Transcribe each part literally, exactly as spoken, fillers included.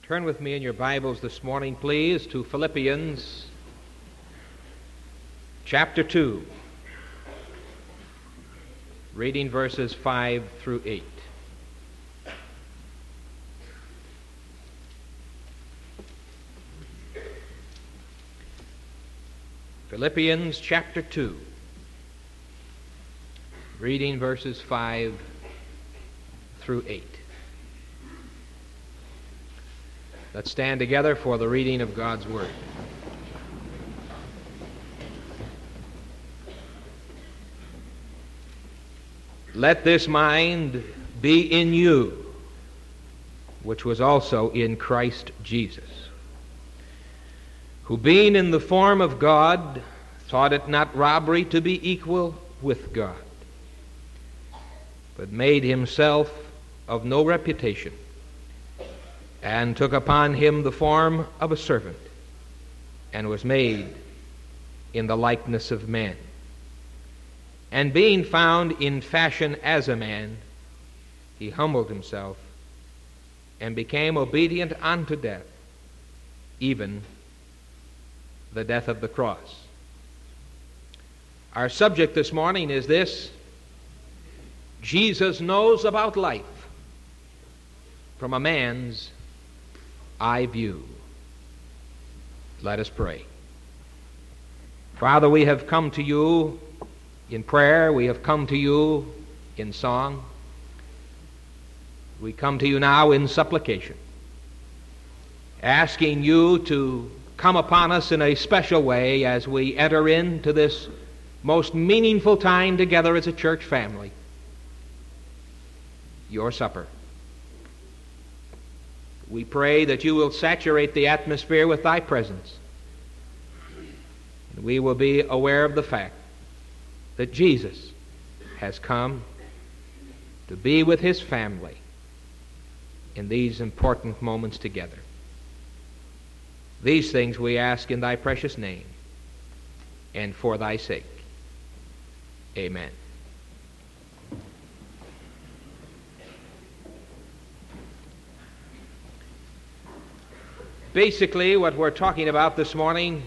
Turn with me in your Bibles this morning, please, to Philippians chapter two, reading verses five through eight. Philippians chapter two, reading verses five through eight. Let's stand together for the reading of God's Word. Let this mind be in you, which was also in Christ Jesus, who being in the form of God, thought it not robbery to be equal with God, but made himself of no reputation, and took upon him the form of a servant, and was made in the likeness of men. And being found in fashion as a man, he humbled himself, and became obedient unto death, even the death of the cross. Our subject this morning is this: Jesus knows about life from a man's eye view. Let us pray. Father, we have come to you in prayer. We have come to you in song. We come to you now in supplication, asking you to come upon us in a special way as we enter into this most meaningful time together as a church family, your supper. We pray that you will saturate the atmosphere with thy presence. And we will be aware of the fact that Jesus has come to be with his family in these important moments together. These things we ask in thy precious name and for thy sake. Amen. Basically, what we're talking about this morning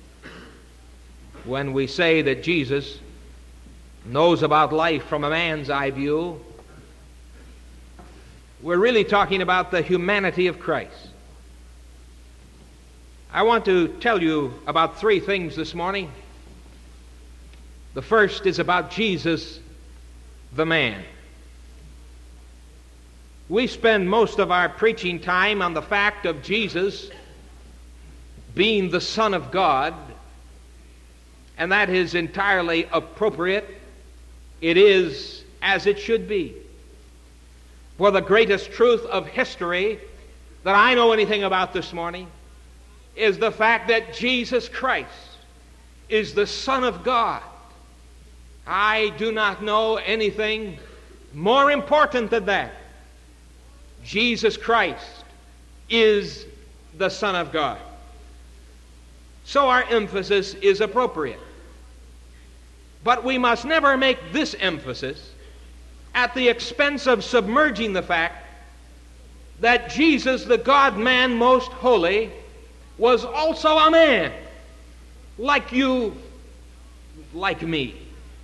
when we say that Jesus knows about life from a man's eye view, we're really talking about the humanity of Christ. I want to tell you about three things this morning. The first is about Jesus, the man. We spend most of our preaching time on the fact of Jesus being the Son of God, and that is entirely appropriate. It is as it should be. For the greatest truth of history that I know anything about this morning is the fact that Jesus Christ is the Son of God. I do not know anything more important than that. Jesus Christ is the Son of God. So our emphasis is appropriate. But we must never make this emphasis at the expense of submerging the fact that Jesus, the God-man most holy, was also a man, like you, like me.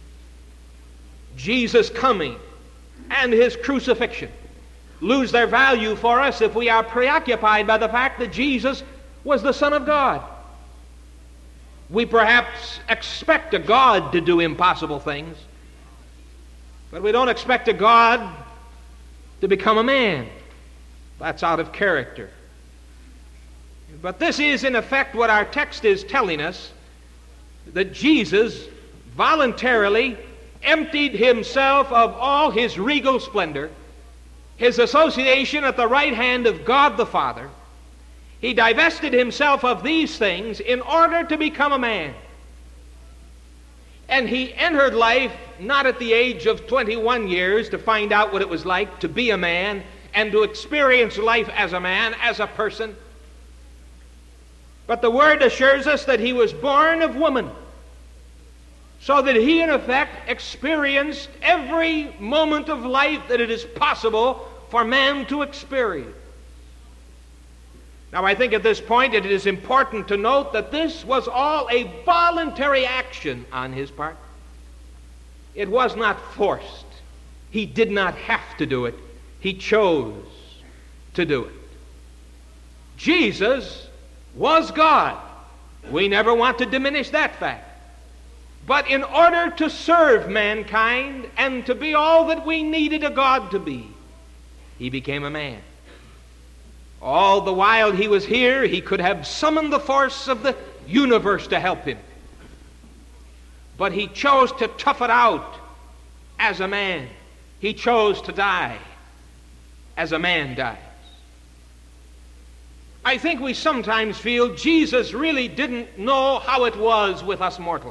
Jesus' coming and his crucifixion lose their value for us if we are preoccupied by the fact that Jesus was the Son of God. We perhaps expect a God to do impossible things, but we don't expect a God to become a man. That's out of character. But this is, in effect, what our text is telling us, that Jesus voluntarily emptied himself of all his regal splendor, his association at the right hand of God the Father. He divested himself of these things in order to become a man. And he entered life not at the age of twenty-one years to find out what it was like to be a man and to experience life as a man, as a person. But the Word assures us that he was born of woman, so that he, in effect, experienced every moment of life that it is possible for man to experience. Now, I think at this point it is important to note that this was all a voluntary action on his part. It was not forced. He did not have to do it. He chose to do it. Jesus was God. We never want to diminish that fact. But in order to serve mankind and to be all that we needed a God to be, he became a man. All the while he was here, he could have summoned the force of the universe to help him. But he chose to tough it out as a man. He chose to die as a man dies. I think we sometimes feel Jesus really didn't know how it was with us mortals.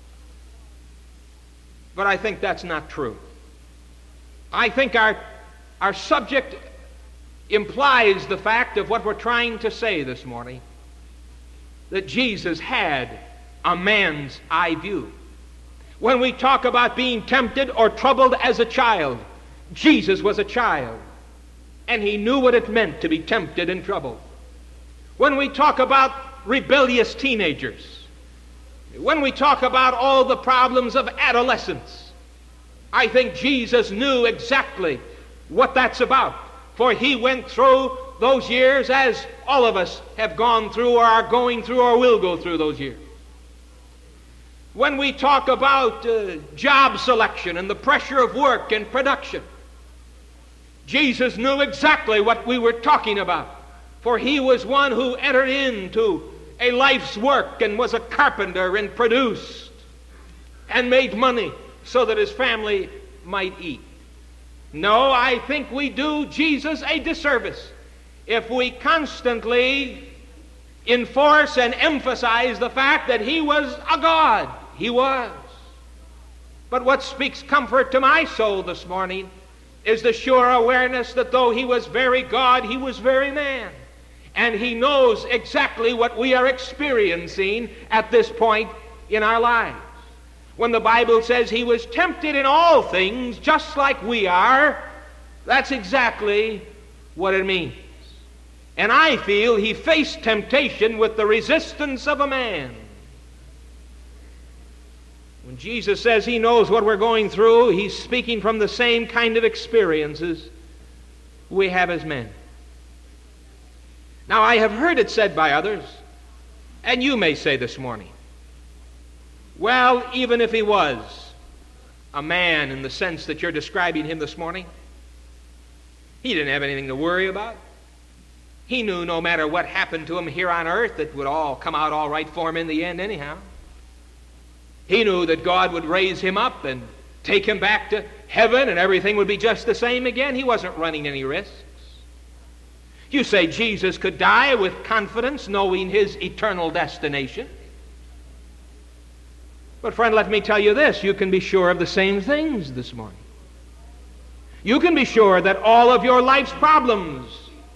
But I think that's not true. I think our, our subject implies the fact of what we're trying to say this morning, that Jesus had a man's eye view. When we talk about being tempted or troubled as a child, Jesus was a child, and he knew what it meant to be tempted and troubled. When we talk about rebellious teenagers, when we talk about all the problems of adolescence, I think Jesus knew exactly what that's about. For he went through those years as all of us have gone through or are going through or will go through those years. When we talk about uh, job selection and the pressure of work and production, Jesus knew exactly what we were talking about. For he was one who entered into a life's work and was a carpenter and produced and made money so that his family might eat. No, I think we do Jesus a disservice if we constantly enforce and emphasize the fact that he was a God. He was. But what speaks comfort to my soul this morning is the sure awareness that though he was very God, he was very man. And he knows exactly what we are experiencing at this point in our lives. When the Bible says he was tempted in all things just like we are, that's exactly what it means. And I feel he faced temptation with the resistance of a man. When Jesus says he knows what we're going through, he's speaking from the same kind of experiences we have as men. Now, I have heard it said by others, and you may say this morning, well, even if he was a man in the sense that you're describing him this morning, he didn't have anything to worry about. He knew no matter what happened to him here on earth, it would all come out all right for him in the end anyhow. He knew that God would raise him up and take him back to heaven and everything would be just the same again. He wasn't running any risks. You say Jesus could die with confidence, knowing his eternal destination. But friend, let me tell you this, you can be sure of the same things this morning. You can be sure that all of your life's problems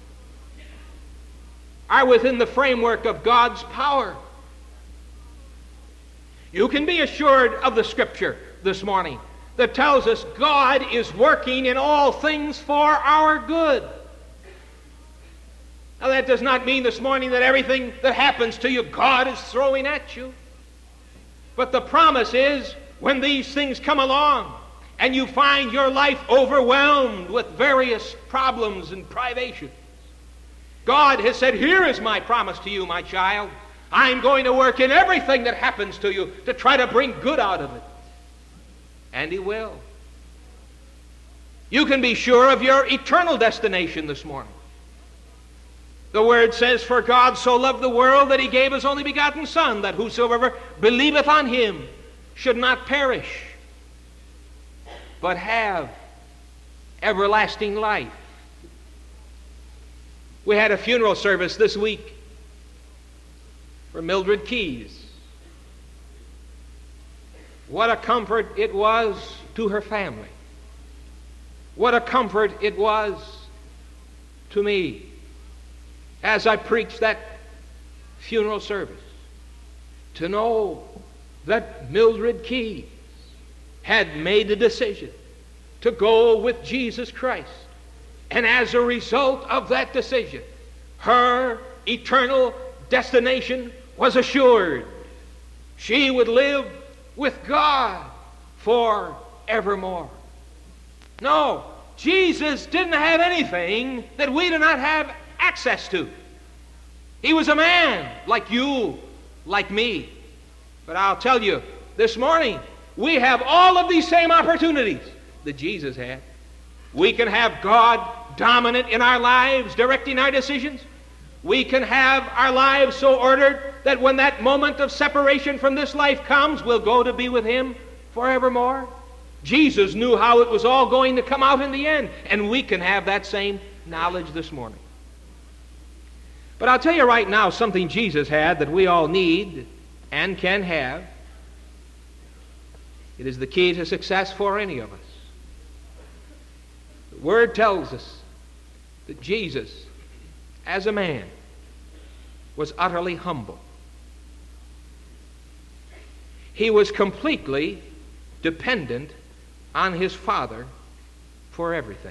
are within the framework of God's power. You can be assured of the Scripture this morning that tells us God is working in all things for our good. Now, that does not mean this morning that everything that happens to you, God is throwing at you. But the promise is, when these things come along and you find your life overwhelmed with various problems and privations, God has said, here is my promise to you, my child. I'm going to work in everything that happens to you to try to bring good out of it. And he will. You can be sure of your eternal destination this morning. The Word says, for God so loved the world that he gave his only begotten Son, that whosoever believeth on him should not perish, but have everlasting life. We had a funeral service this week for Mildred Keyes. What a comfort it was to her family. What a comfort it was to me as I preached that funeral service, to know that Mildred Keyes had made the decision to go with Jesus Christ. And as a result of that decision, her eternal destination was assured. She would live with God forevermore. No, Jesus didn't have anything that we do not have access to. He was a man like you, like me. But I'll tell you, this morning, we have all of these same opportunities that Jesus had. We can have God dominant in our lives, directing our decisions. We can have our lives so ordered that when that moment of separation from this life comes, we'll go to be with Him forevermore. Jesus knew how it was all going to come out in the end, and we can have that same knowledge this morning. But I'll tell you right now something Jesus had that we all need and can have. It is the key to success for any of us. The Word tells us that Jesus, as a man, was utterly humble. He was completely dependent on His Father for everything.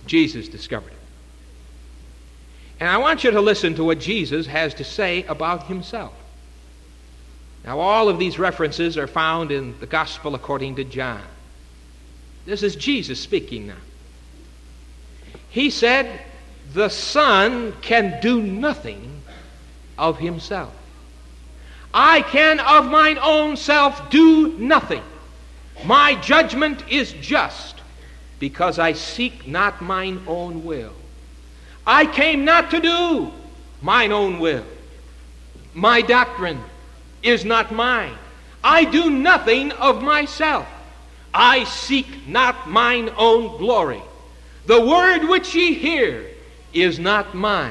Jesus discovered it. And I want you to listen to what Jesus has to say about himself. Now, all of these references are found in the Gospel according to John. This is Jesus speaking now. He said, "The Son can do nothing of himself. I can of mine own self do nothing. My judgment is just, because I seek not mine own will. I came not to do mine own will. My doctrine is not mine. I do nothing of myself. I seek not mine own glory. The word which ye hear is not mine."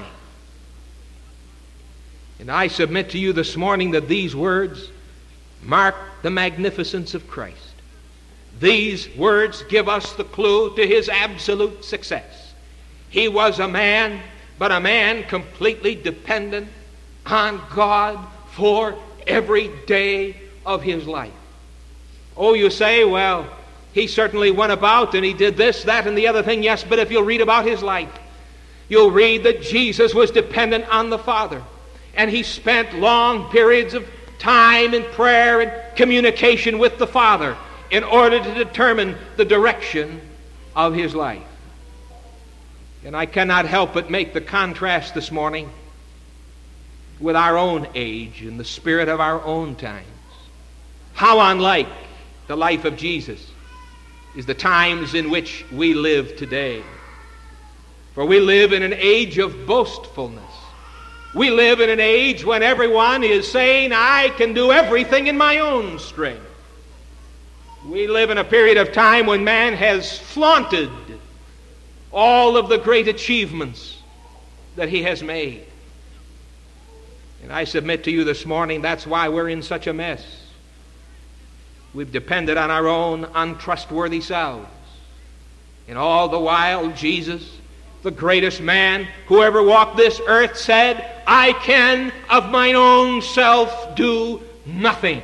And I submit to you this morning that these words mark the magnificence of Christ. These words give us the clue to his absolute success. He was a man, but a man completely dependent on God for every day of his life. Oh, you say, well, he certainly went about and he did this, that, and the other thing. Yes, but if you'll read about his life, you'll read that Jesus was dependent on the Father. And he spent long periods of time in prayer and communication with the Father in order to determine the direction of his life. And I cannot help but make the contrast this morning with our own age and the spirit of our own times. How unlike the life of Jesus is the times in which we live today. For we live in an age of boastfulness. We live in an age when everyone is saying, "I can do everything in my own strength." We live in a period of time when man has flaunted all of the great achievements that he has made. And I submit to you this morning, that's why we're in such a mess. We've depended on our own untrustworthy selves. And all the while, Jesus, the greatest man who ever walked this earth, said, "I can of mine own self do nothing."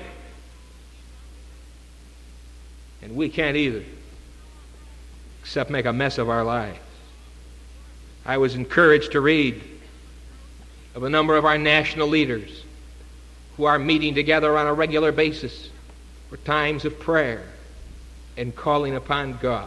And we can't either, except make a mess of our lives. I was encouraged to read of a number of our national leaders who are meeting together on a regular basis for times of prayer and calling upon God.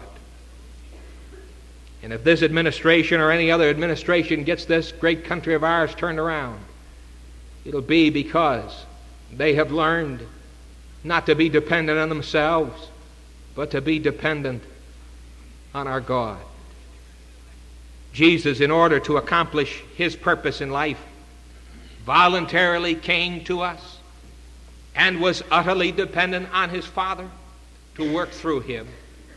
And if this administration or any other administration gets this great country of ours turned around, it'll be because they have learned not to be dependent on themselves, but to be dependent on our God. Jesus, in order to accomplish his purpose in life, voluntarily came to us and was utterly dependent on his Father to work through him.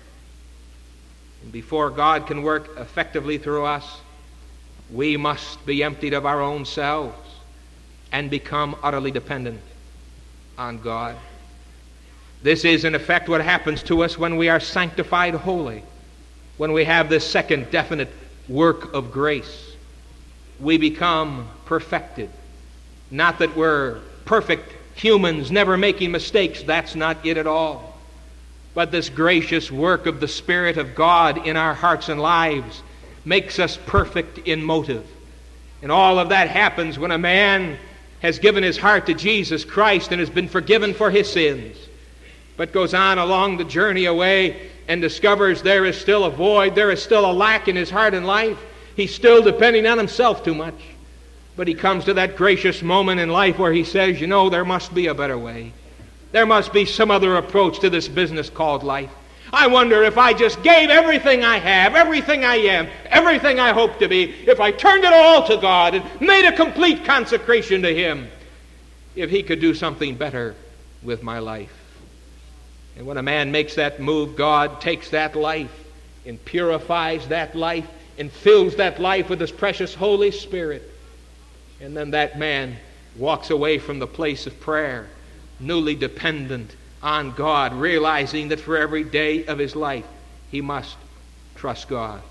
And before God can work effectively through us, we must be emptied of our own selves and become utterly dependent on God. This is, in effect, what happens to us when we are sanctified holy, when we have this second definite work of grace. We become perfected. Not that we're perfect humans, never making mistakes. That's not it at all. But this gracious work of the Spirit of God in our hearts and lives makes us perfect in motive. And all of that happens when a man has given his heart to Jesus Christ and has been forgiven for his sins, but goes on along the journey away and discovers there is still a void, there is still a lack in his heart and life. He's still depending on himself too much. But he comes to that gracious moment in life where he says, you know, there must be a better way. There must be some other approach to this business called life. I wonder if I just gave everything I have, everything I am, everything I hope to be, if I turned it all to God and made a complete consecration to him, if he could do something better with my life. And when a man makes that move, God takes that life and purifies that life and fills that life with his precious Holy Spirit. And then that man walks away from the place of prayer, newly dependent on God, realizing that for every day of his life he must trust God.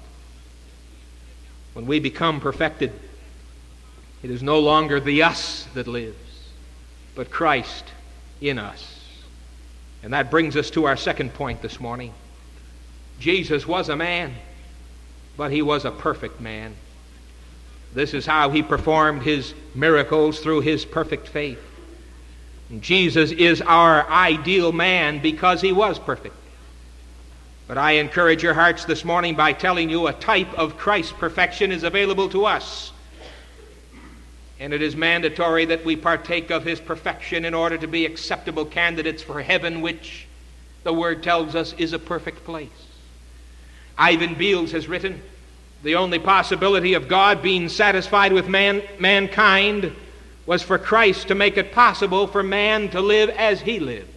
When we become perfected, it is no longer the us that lives, but Christ in us. And that brings us to our second point this morning. Jesus was a man, but he was a perfect man. This is how he performed his miracles, through his perfect faith. And Jesus is our ideal man because he was perfect. But I encourage your hearts this morning by telling you a type of Christ's perfection is available to us. And it is mandatory that we partake of his perfection in order to be acceptable candidates for heaven, which the Word tells us is a perfect place. Ivan Beals has written, the only possibility of God being satisfied with man, mankind was for Christ to make it possible for man to live as he lived.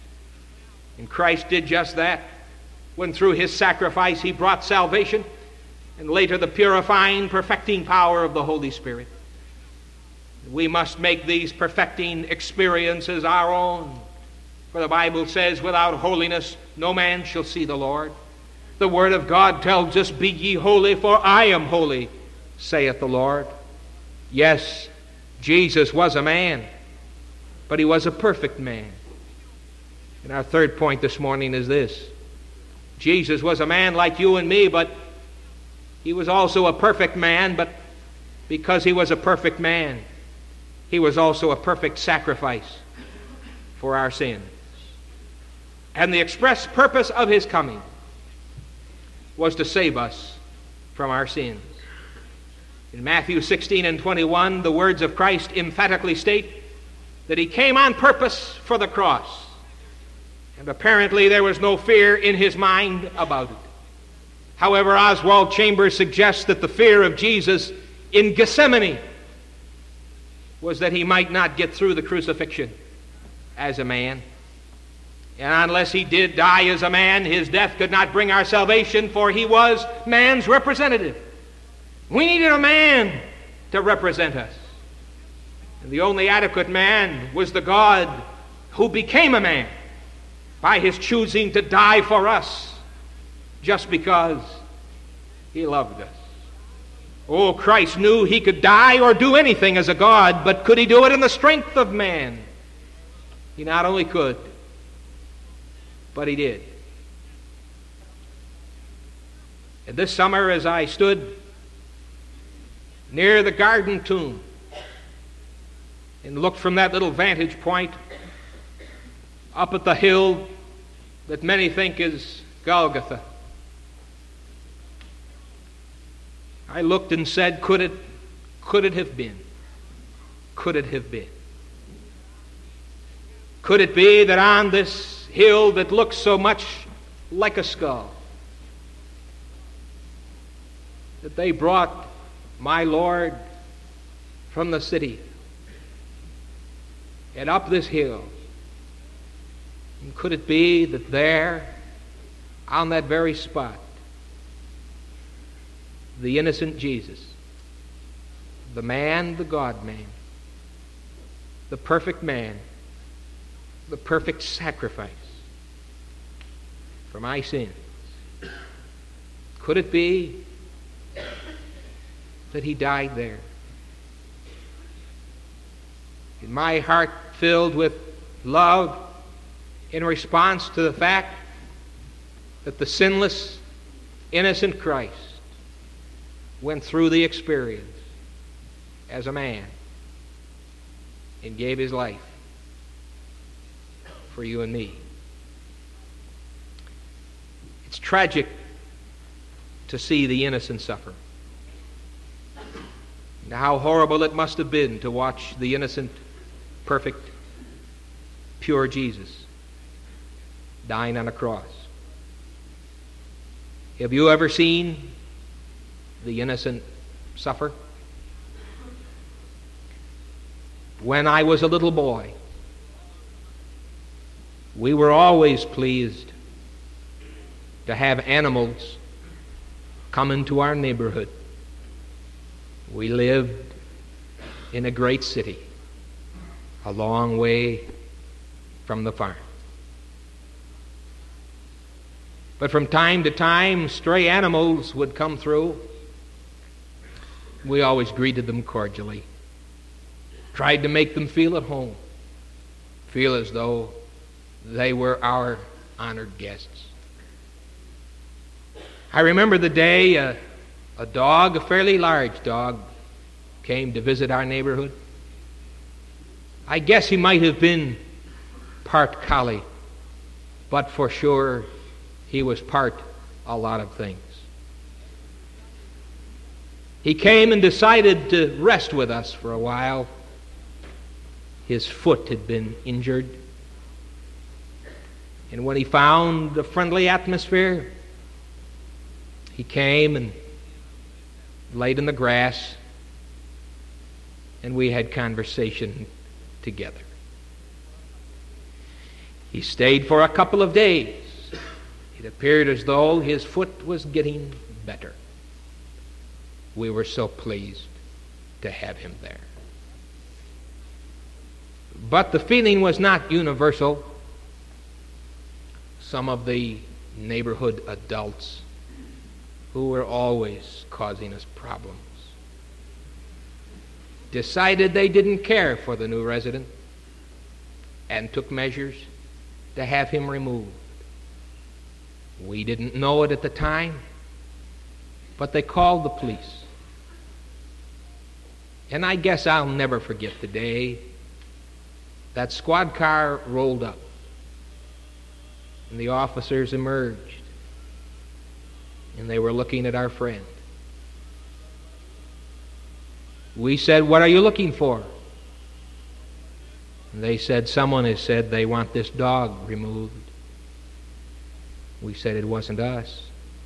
And Christ did just that, when through his sacrifice he brought salvation, and later the purifying, perfecting power of the Holy Spirit. We must make these perfecting experiences our own. For the Bible says, without holiness no man shall see the Lord. The Word of God tells us, be ye holy, for I am holy, saith the Lord. Yes, Jesus was a man, but he was a perfect man. And our third point this morning is this. Jesus was a man like you and me, but he was also a perfect man, but because he was a perfect man, he was also a perfect sacrifice for our sins. And the express purpose of his coming was to save us from our sins. In Matthew sixteen and twenty-one, the words of Christ emphatically state that he came on purpose for the cross. And apparently there was no fear in his mind about it. However, Oswald Chambers suggests that the fear of Jesus in Gethsemane was that he might not get through the crucifixion as a man. And unless he did die as a man, his death could not bring our salvation, for he was man's representative. We needed a man to represent us. And the only adequate man was the God who became a man by his choosing to die for us just because he loved us. Oh, Christ knew he could die or do anything as a God, but could he do it in the strength of man? He not only could, but he did. And this summer, as I stood near the Garden Tomb and looked from that little vantage point up at the hill that many think is Golgotha, I looked and said, could it, could it have been? Could it have been? Could it be that on this hill that looks so much like a skull, that they brought my Lord from the city and up this hill? And could it be that there, on that very spot, the innocent Jesus, the man, the God-man, the perfect man, the perfect sacrifice for my sins, could it be that he died there? In my heart filled with love in response to the fact that the sinless, innocent Christ went through the experience as a man and gave his life for you and me. It's tragic to see the innocent suffer. And how horrible it must have been to watch the innocent, perfect, pure Jesus dying on a cross. Have you ever seen the innocent suffer? When I was a little boy, we were always pleased to have animals come into our neighborhood. We lived in a great city, a long way from the farm. But from time to time, stray animals would come through. We always greeted them cordially, tried to make them feel at home, feel as though they were our honored guests. I remember the day a a dog, a fairly large dog, came to visit our neighborhood. I guess he might have been part collie, but for sure he was part a lot of things. He came and decided to rest with us for a while. His foot had been injured. And when he found a friendly atmosphere, he came and laid in the grass, and we had conversation together. He stayed for a couple of days. It appeared as though his foot was getting better. We were so pleased to have him there. But the feeling was not universal. Some of the neighborhood adults who were always causing us problems decided they didn't care for the new resident and took measures to have him removed. We didn't know it at the time, but they called the police. And I guess I'll never forget the day that squad car rolled up and the officers emerged and they were looking at our friend. We said, "What are you looking for?" And they said, "Someone has said they want this dog removed." We said, "It wasn't us."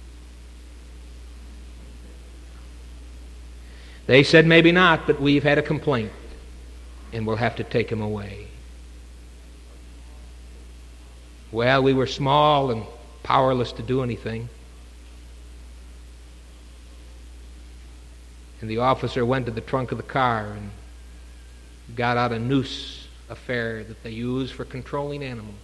They said, "Maybe not, but we've had a complaint and we'll have to take him away." Well, we were small and powerless to do anything. And the officer went to the trunk of the car and got out a noose affair that they use for controlling animals.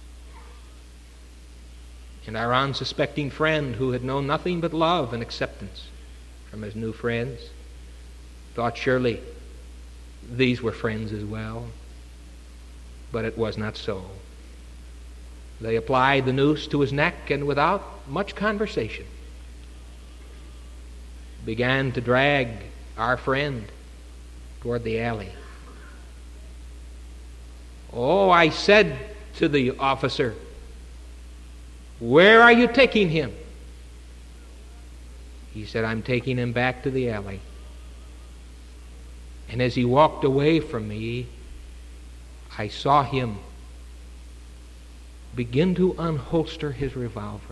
And our unsuspecting friend, who had known nothing but love and acceptance from his new friends, thought surely these were friends as well. But it was not so. They applied the noose to his neck and without much conversation began to drag our friend toward the alley. Oh, I said to the officer, "Where are you taking him?" He said, "I'm taking him back to the alley." And as he walked away from me, I saw him begin to unholster his revolver.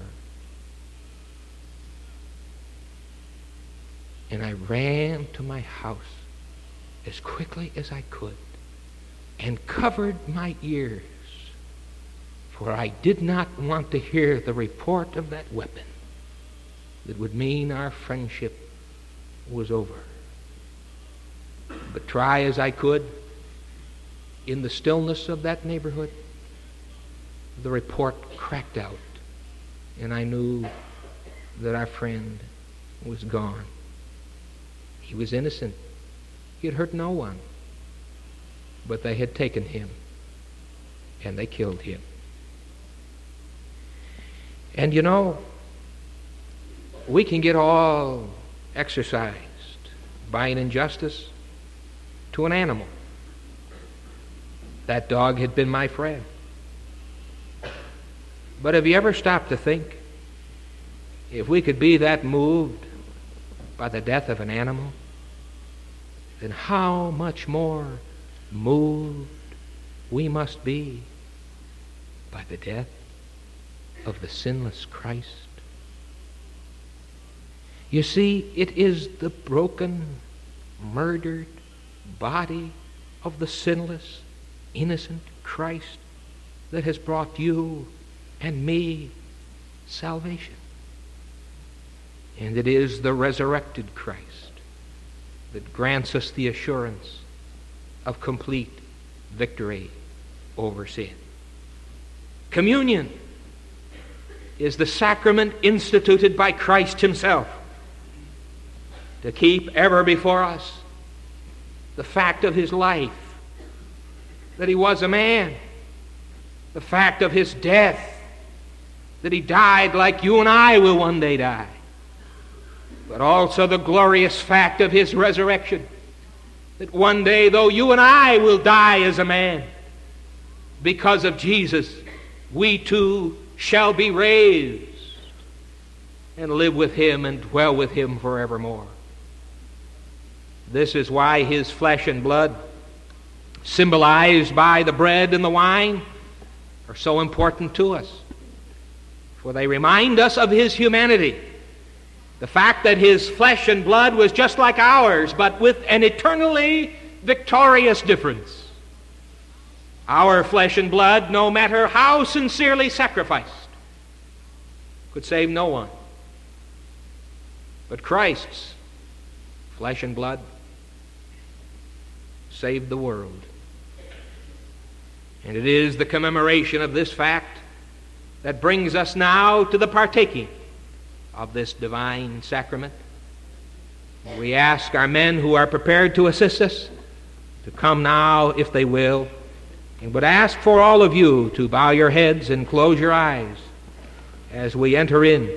And I ran to my house as quickly as I could and covered my ears, for I did not want to hear the report of that weapon that would mean our friendship was over. But try as I could, in the stillness of that neighborhood, the report cracked out, and I knew that our friend was gone. He was innocent. He had hurt no one. But they had taken him, and they killed him. And you know, we can get all exercised by an injustice to an animal. That dog had been my friend. But have you ever stopped to think, if we could be that moved by the death of an animal, then how much more moved we must be by the death of the sinless Christ? You see, it is the broken, murdered body of the sinless, innocent Christ that has brought you and me salvation. And it is the resurrected Christ that grants us the assurance of complete victory over sin. Communion is the sacrament instituted by Christ himself to keep ever before us the fact of his life, that he was a man, the fact of his death, that he died like you and I will one day die, but also the glorious fact of his resurrection, that one day, though you and I will die as a man, because of Jesus, we too shall be raised and live with him and dwell with him forevermore. This is why his flesh and blood, symbolized by the bread and the wine, are so important to us. For they remind us of his humanity. The fact that his flesh and blood was just like ours, but with an eternally victorious difference. Our flesh and blood, no matter how sincerely sacrificed, could save no one. But Christ's flesh and blood saved the world. And it is the commemoration of this fact that brings us now to the partaking of this divine sacrament. We ask our men who are prepared to assist us to come now, if they will, and would ask for all of you to bow your heads and close your eyes as we enter in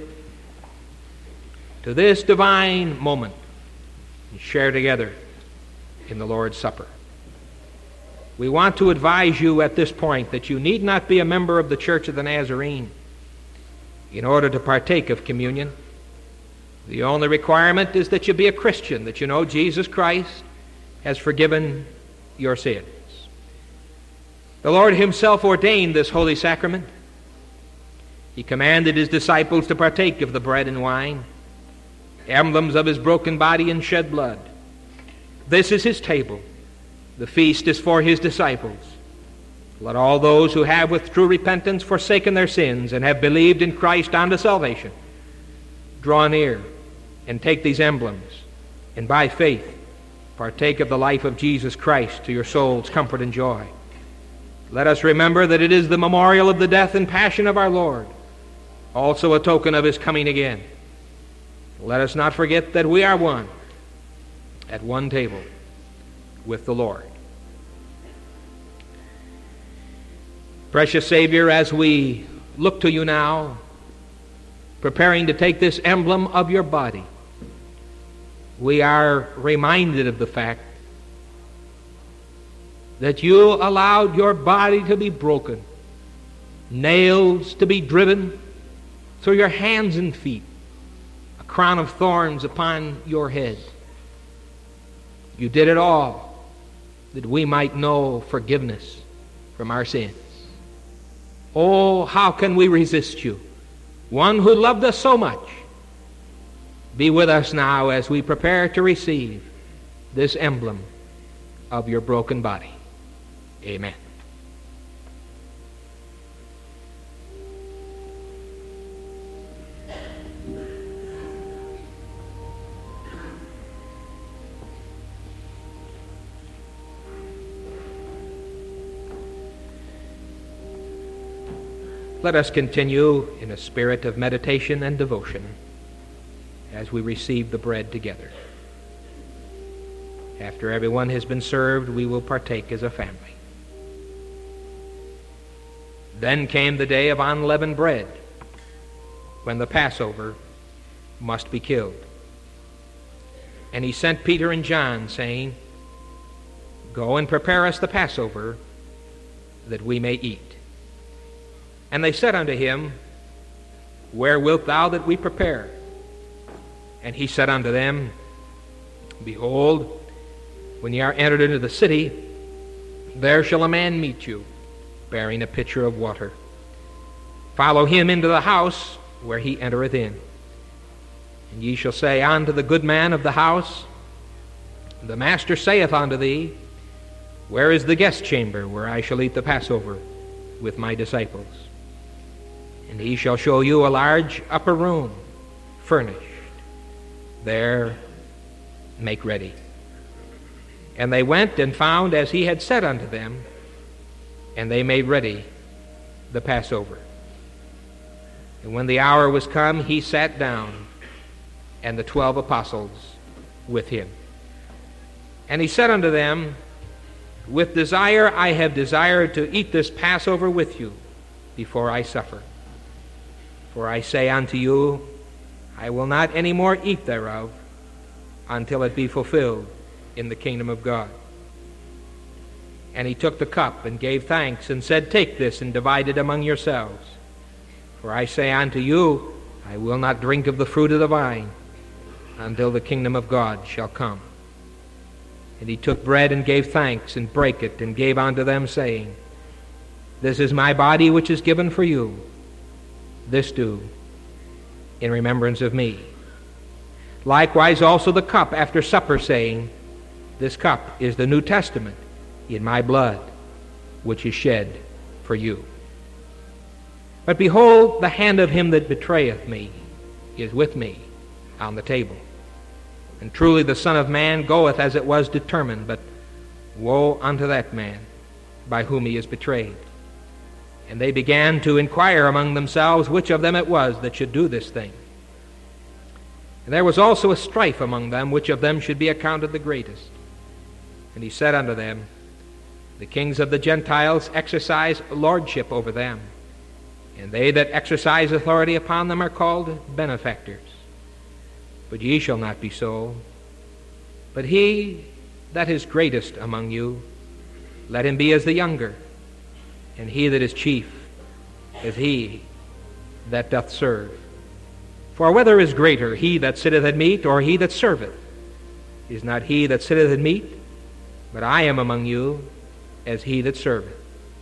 to this divine moment and share together in the Lord's Supper. We want to advise you at this point that you need not be a member of the Church of the Nazarene in order to partake of communion. The only requirement is that you be a Christian, that you know Jesus Christ has forgiven your sins. The Lord himself ordained this holy sacrament. He commanded his disciples to partake of the bread and wine, emblems of his broken body and shed blood. This is his table. The feast is for his disciples. Let all those who have with true repentance forsaken their sins and have believed in Christ unto salvation draw near and take these emblems, and by faith partake of the life of Jesus Christ to your soul's comfort and joy. Let us remember that it is the memorial of the death and passion of our Lord, also a token of his coming again. Let us not forget that we are one at one table with the Lord. Precious Savior, as we look to you now, preparing to take this emblem of your body, we are reminded of the fact that you allowed your body to be broken, nails to be driven through your hands and feet, a crown of thorns upon your head. You did it all that we might know forgiveness from our sins. Oh, how can we resist you, one who loved us so much? Be with us now as we prepare to receive this emblem of your broken body. Amen. Let us continue in a spirit of meditation and devotion as we receive the bread together. After everyone has been served, we will partake as a family. Then came the day of unleavened bread, when the Passover must be killed. And he sent Peter and John, saying, Go and prepare us the Passover, that we may eat. And they said unto him, Where wilt thou that we prepare? And he said unto them, Behold, when ye are entered into the city, there shall a man meet you, bearing a pitcher of water. Follow him into the house where he entereth in. And ye shall say unto the good man of the house, The master saith unto thee, Where is the guest chamber where I shall eat the Passover with my disciples? And he shall show you a large upper room, furnished. There make ready. And they went and found as he had said unto them, and they made ready the Passover. And when the hour was come, he sat down, and the twelve apostles with him. And he said unto them, With desire I have desired to eat this Passover with you before I suffer. For I say unto you, I will not any more eat thereof until it be fulfilled in the kingdom of God. And he took the cup and gave thanks and said, Take this and divide it among yourselves. For I say unto you, I will not drink of the fruit of the vine until the kingdom of God shall come. And he took bread and gave thanks and brake it and gave unto them, saying, This is my body which is given for you. This do in remembrance of me. Likewise also the cup after supper, saying, This cup is the New Testament in my blood, which is shed for you. But behold, the hand of him that betrayeth me is with me on the table. And truly the Son of Man goeth as it was determined, but woe unto that man by whom he is betrayed. And they began to inquire among themselves which of them it was that should do this thing. And there was also a strife among them, which of them should be accounted the greatest. And he said unto them, The kings of the Gentiles exercise lordship over them, and they that exercise authority upon them are called benefactors. But ye shall not be so. But he that is greatest among you, let him be as the younger, and he that is chief as he that doth serve. For whether is greater, he that sitteth at meat, or he that serveth? Is not he that sitteth at meat? But I am among you as he that serveth.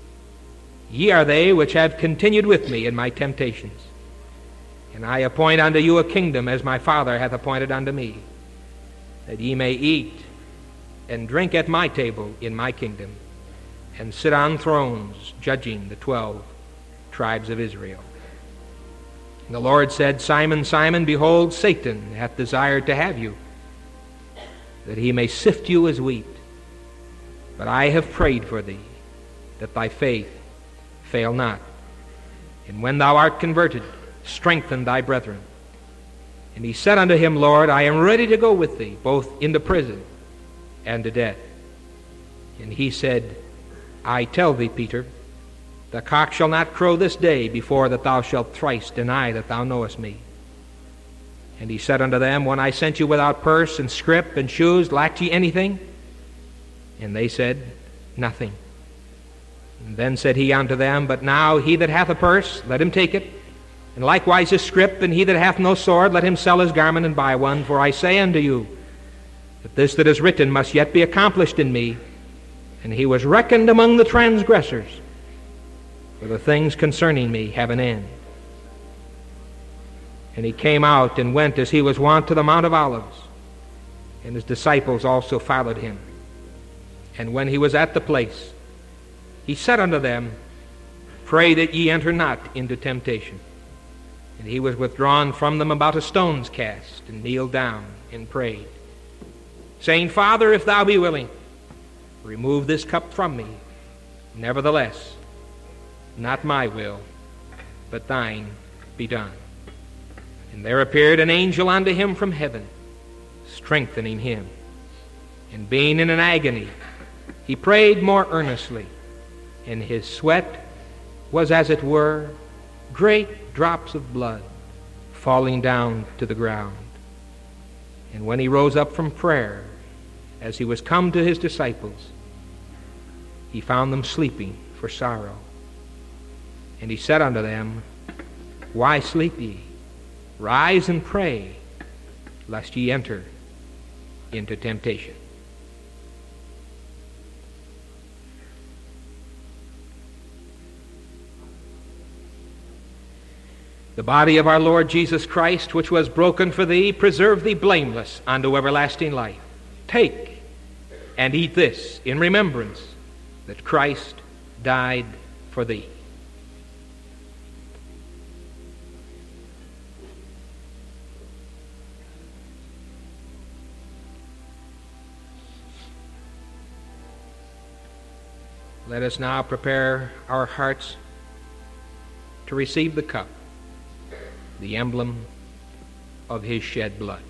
Ye are they which have continued with me in my temptations. And I appoint unto you a kingdom, as my Father hath appointed unto me, that ye may eat and drink at my table in my kingdom, and sit on thrones, judging the twelve tribes of Israel. And the Lord said, Simon, Simon, behold, Satan hath desired to have you, that he may sift you as wheat. But I have prayed for thee, that thy faith fail not. And when thou art converted, strengthen thy brethren. And he said unto him, Lord, I am ready to go with thee, both into prison and to death. And he said, I tell thee, Peter, the cock shall not crow this day before that thou shalt thrice deny that thou knowest me. And he said unto them, When I sent you without purse and scrip and shoes, lacked ye anything? And they said, Nothing. And then said he unto them, But now he that hath a purse, let him take it, and likewise his scrip, and he that hath no sword, let him sell his garment and buy one. For I say unto you, that this that is written must yet be accomplished in me. And he was reckoned among the transgressors, for the things concerning me have an end. And he came out and went as he was wont to the Mount of Olives, and his disciples also followed him. And when he was at the place, he said unto them, Pray that ye enter not into temptation. And he was withdrawn from them about a stone's cast, and kneeled down and prayed, saying, Father, if thou be willing, remove this cup from me. Nevertheless, not my will, but thine be done. And there appeared an angel unto him from heaven, strengthening him. And being in an agony, he prayed more earnestly, and his sweat was as it were great drops of blood falling down to the ground. And when he rose up from prayer, as he was come to his disciples, he found them sleeping for sorrow. And he said unto them, Why sleep ye? Rise and pray, lest ye enter into temptation. The body of our Lord Jesus Christ, which was broken for thee, preserve thee blameless unto everlasting life. Take and eat this in remembrance that Christ died for thee. Let us now prepare our hearts to receive the cup, the emblem of his shed blood.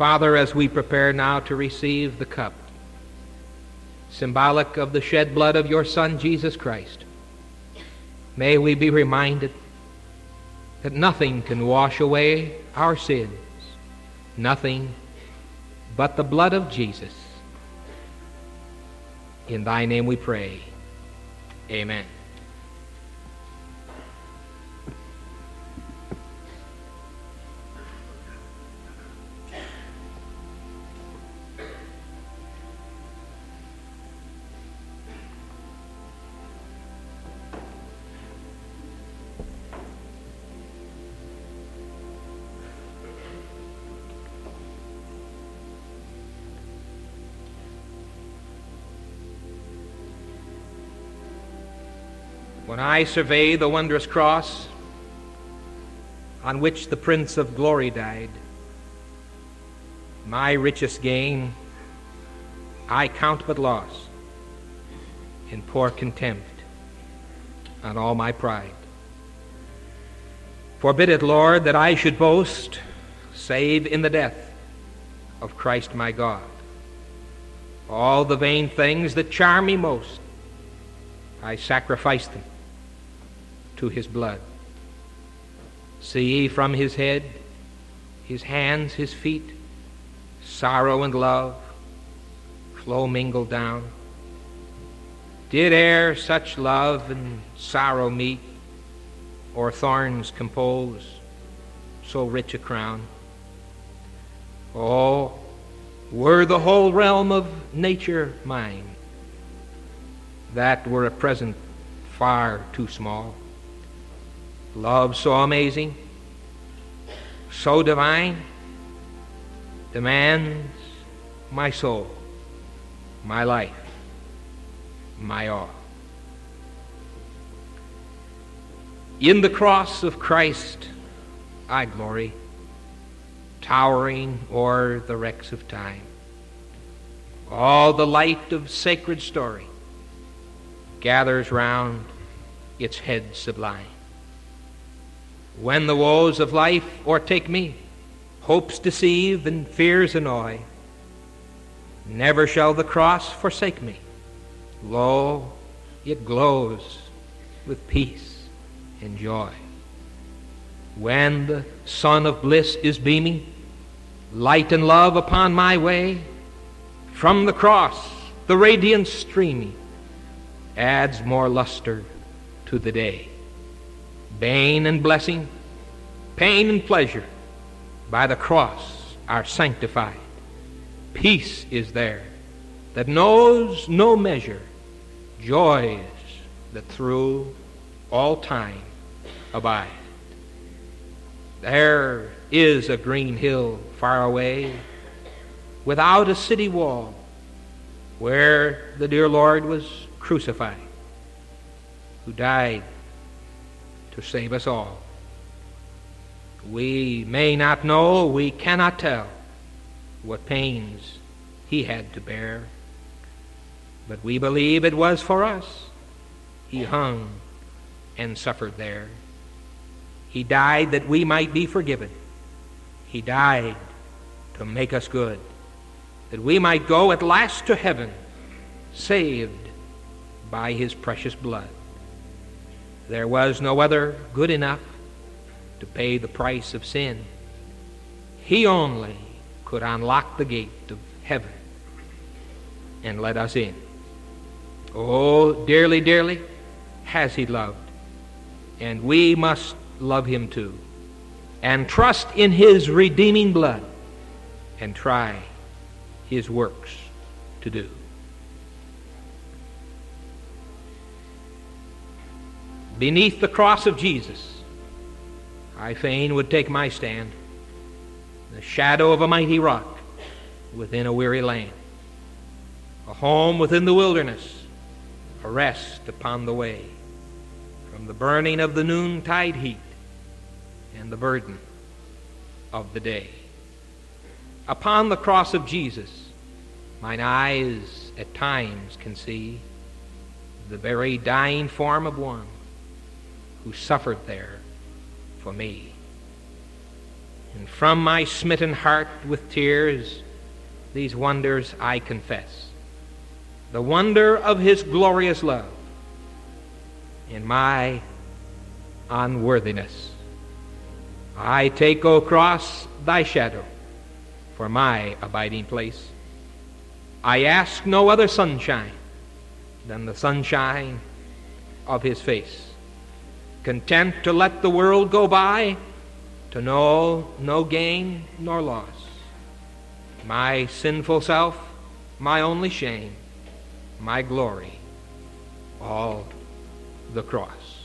Father, as we prepare now to receive the cup, symbolic of the shed blood of your Son, Jesus Christ, may we be reminded that nothing can wash away our sins, nothing but the blood of Jesus. In thy name we pray. Amen. When I survey the wondrous cross on which the Prince of Glory died, my richest gain I count but loss, and pour contempt on all my pride. Forbid it, Lord, that I should boast save in the death of Christ my God. All the vain things that charm me most, I sacrifice them to his blood. See, from his head, his hands, his feet, sorrow and love flow mingled down. Did e'er such love and sorrow meet, or thorns compose so rich a crown? Oh, were the whole realm of nature mine, that were a present far too small. Love so amazing, so divine, demands my soul, my life, my all. In the cross of Christ I glory, towering o'er the wrecks of time. All the light of sacred story gathers round its head sublime. When the woes of life o'ertake me, hopes deceive and fears annoy, never shall the cross forsake me. Lo, it glows with peace and joy. When the sun of bliss is beaming, light and love upon my way, from the cross the radiance streaming adds more luster to the day. Bane and blessing, pain and pleasure, by the cross are sanctified. Peace is there that knows no measure, joys that through all time abide. There is a green hill far away, without a city wall, where the dear Lord was crucified, who died to save us all. We may not know, we cannot tell what pains he had to bear, but we believe it was for us he hung and suffered there. He died that we might be forgiven. He died to make us good, that we might go at last to heaven, saved by his precious blood. There was no other good enough to pay the price of sin. He only could unlock the gate of heaven and let us in. Oh, dearly, dearly has he loved, and we must love him too, and trust in his redeeming blood, and try his works to do. Beneath the cross of Jesus, I fain would take my stand, the shadow of a mighty rock within a weary land, a home within the wilderness, a rest upon the way from the burning of the noontide heat and the burden of the day. Upon the cross of Jesus, mine eyes at times can see the very dying form of one who suffered there for me. And from my smitten heart with tears, these wonders I confess. The wonder of his glorious love in my unworthiness. I take, O cross, thy shadow for my abiding place. I ask no other sunshine than the sunshine of his face. Content to let the world go by, to know no gain nor loss. My sinful self, my only shame, my glory, all the cross.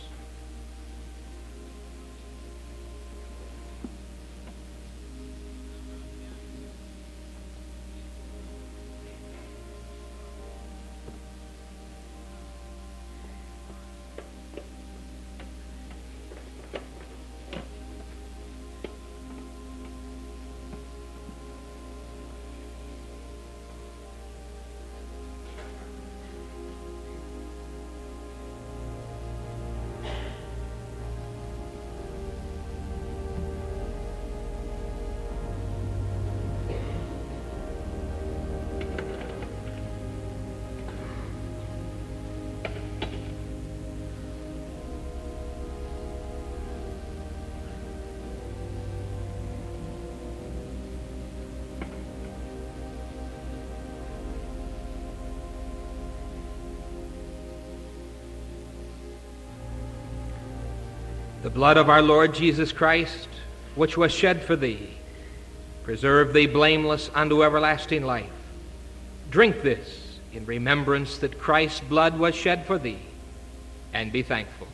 The blood of our Lord Jesus Christ, which was shed for thee, preserve thee blameless unto everlasting life. Drink this in remembrance that Christ's blood was shed for thee, and be thankful.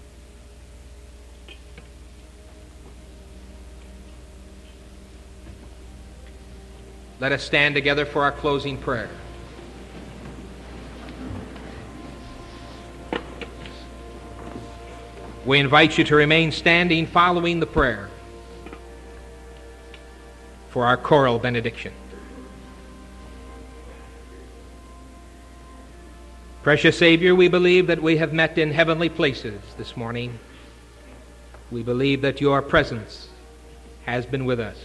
Let us stand together for our closing prayer. We invite you to remain standing following the prayer for our choral benediction. Precious Savior, we believe that we have met in heavenly places this morning. We believe that your presence has been with us.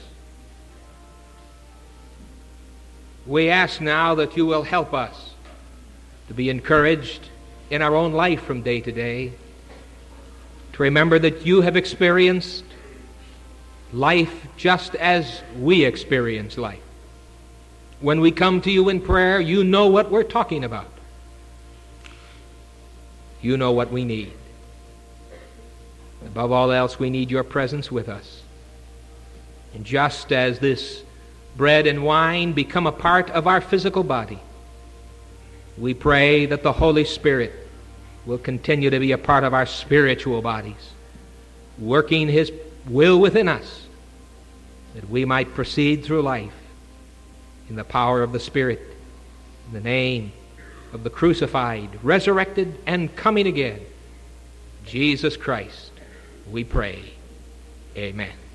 We ask now that you will help us to be encouraged in our own life from day to day, to remember that you have experienced life just as we experience life. When we come to you in prayer, you know what we're talking about. You know what we need. Above all else, we need your presence with us. And just as this bread and wine become a part of our physical body, we pray that the Holy Spirit will continue to be a part of our spiritual bodies, working his will within us, that we might proceed through life in the power of the Spirit, in the name of the crucified, resurrected, and coming again, Jesus Christ, we pray. Amen.